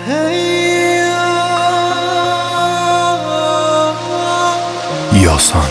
یاسان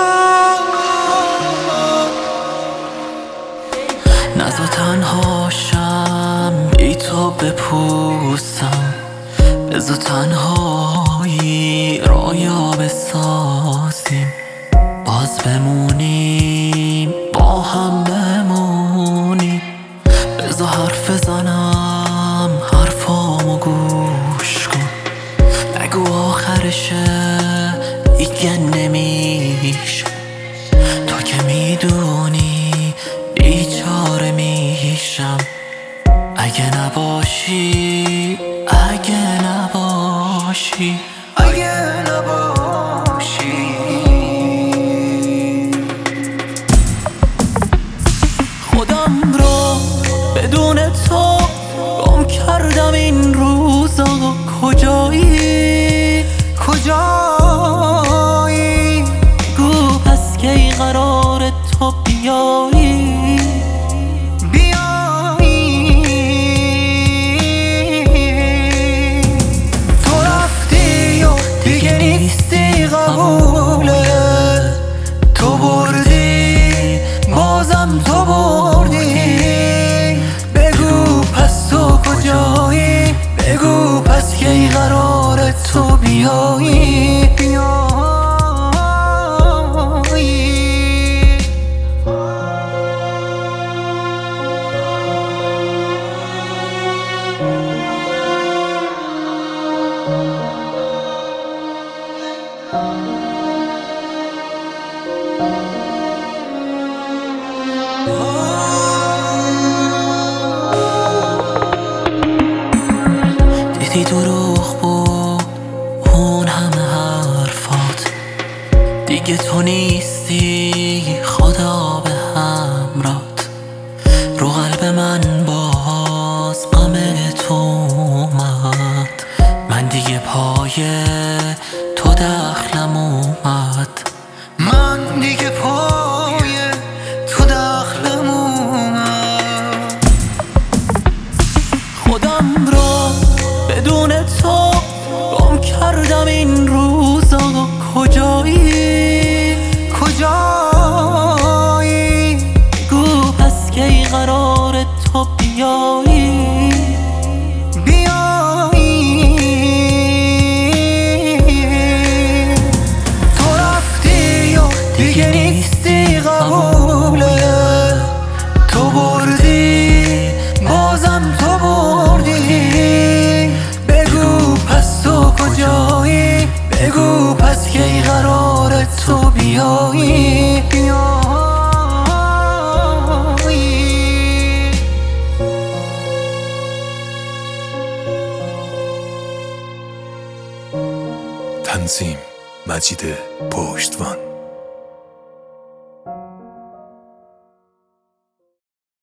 نزا تنهاشم بی تو بپوسم، بزا تنهایی رویا بسازیم، باز بمونیم با هم بمونیم. بزا حرف بزنم حرفامو گوش کن، نگو آخرشه دیگه نمیشه. تو که میدونی بیچاره میشم اگه نباشی، اگه نباشی، اگه نباشی. خودم رو بدون تو گم کردم این روزا. کجایی کجایی؟ گو پس کی قرار تو بیایی بیایی؟ تو رفتی و دیگه نیستی قبوله، تو بردی بازم تو بردی. بگو پس تو کجایی؟ بگو پس کی قرار تو بیایی بیایی؟ دیدی دروغ بود اون همه حرفات، دیگه تو نیستی خدا به همرات. رو قلب من باز غم تو اومد، من دیگه پای تو دخلم اومد، من دیگه پای تو دخلم اومد. خودم رو بدون تو گم کردم این روزا. کجایی کجایی؟ گو پس کی قرار تو بیایی بیایی؟ تو رفتی و دیگه نیستی قبوله، تو بردی بازم تو بردی. بگو پس تو کجایی؟ بگو پس کی قرار تو بیایی بیایی؟ تنظیم مجید پشتوان.